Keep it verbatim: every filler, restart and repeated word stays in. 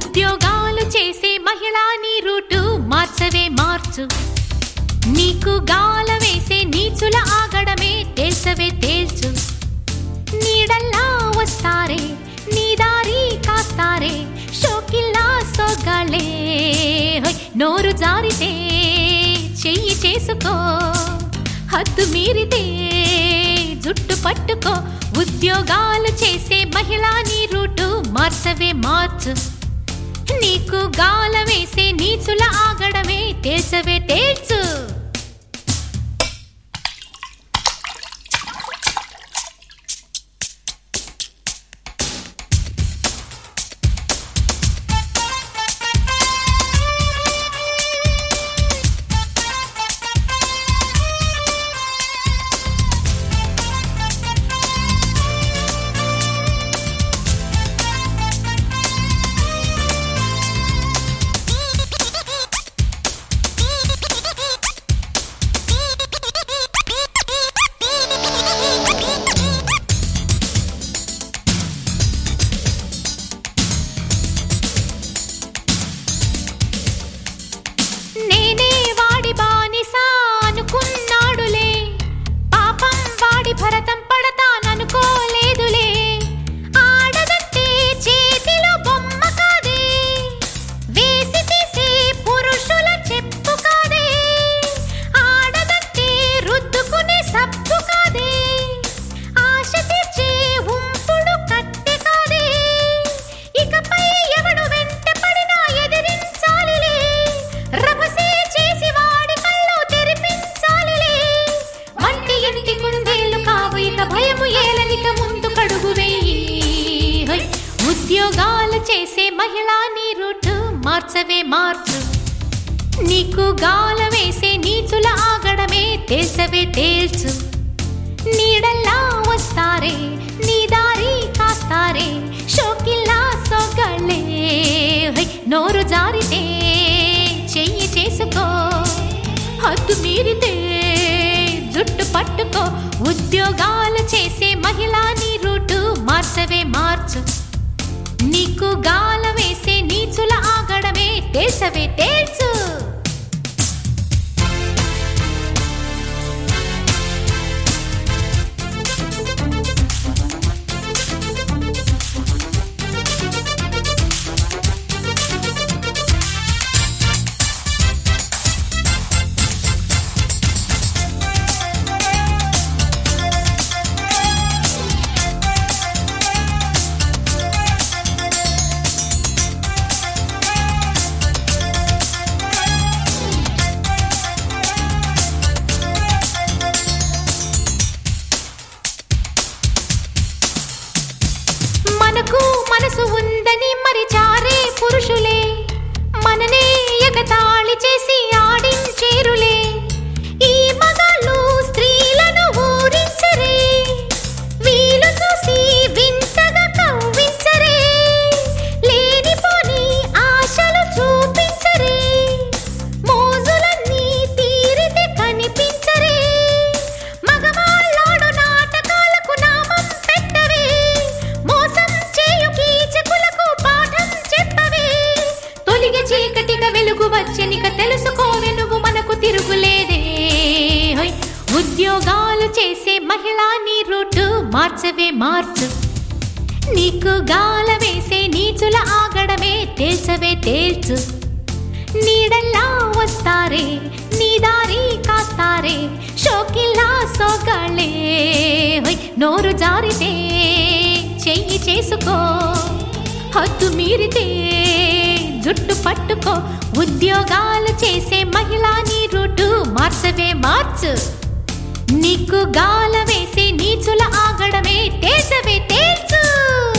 ఉద్యోగాలు చేసే మహిళా నీ రూటు మార్చవే మార్చు. నీకు గాల వేసే నీచుల ఆగడమే తేల్చవే తేల్చు. నీడల్లా వస్తారే నీ దారి కాస్తారే షోకిల్లా సోగాలే. నోరు జారితే చెయ్యి చేసుకో, హద్దు మీరితే జుట్టు పట్టుకో. ఉద్యోగాలు చేసే మహిళా నీ రూటు మార్చవే మార్చు. నీకు గాల వేసే నీచుల ఆగడమే తేల్చవే తేల్చు. భరతం పడతాననుకోలేదులే, ఆడదంటే చేతిలో బొమ్మ కాదే, వేసి తీసే పురుషుల చెప్పు కాదే, ఆడదంటే రుద్దుకునే సబ్బు కాదే, ఆశ తీర్చే ఉంపుడు కట్టె కాదే. ఇకపై ఎవడు వెంట పడినా ఎదిరించాలిలే, రభసే చేసి వాడి కళ్ళు తెరిపించాలిలే. వంటి ఇంటి కుందేలు భయము ఏలనిక ముందు కడుగు వేయి. ఉద్యోగాలు చేసే మహిళా నీ రూటు మార్చవే మార్చు. నీకు గాల వేసే నీచుల ఆగడమే తేల్చవే తేల్చు. నీడల్లా వస్తారే నీ దారి కాస్తారే షోకిల్లా సోగాలే. నోరు జారితే చెయ్యి చేసుకో, హద్దు మీరితే జుట్టు పట్టుకో. ఉద్యోగాలు చేసే మహిళా నీ రూటు మార్చవే మార్చు. నీకు గాల వేసే నీచుల ఆగడమే తేల్చవే తేల్చు. మనకు మనసు ఉందని మరి చారే పురుషులే మననే ఎగతాళి చేసి ఆడించేరులే. ఈ మగాళ్ళు స్త్రీలను ఊరించరే, వీలు చూసి వింతగా కవ్వించరే, లేనిపోని ఆశలు చూపించరే, మోజులన్నీ తీరితే కనిపించరే. మగవాళ్ళోడు నాటకాలకు నామం పెట్టవే, మోసం చేయు కీచకులకు పాఠం చెప్పవే. తొలిగే చీకటిగా వెలుగు వచ్చనిక తెలుసుకోవే నువ్వు మనకు తిరుగులేదే. ఉద్యోగాలు చేసే మహిళా నీ రూటు మార్చవే మార్చు. నీకు గాల వేసే నీచుల ఆగడమే తేల్చవే తేల్చు. నీడల్లా వస్తారే నీ దారి కాస్తారే షోకిల్లా సోగాలే. నోరు జారితే చెయ్యి చేసుకో, హద్దు మీరితే జుట్టు పట్టుకో. ఉద్యోగాలు చేసే మహిళా నీ రూటు మార్చవే మార్చు. నీకు గాల వేసే నీచుల ఆగడమే తేల్చవే తేల్చు.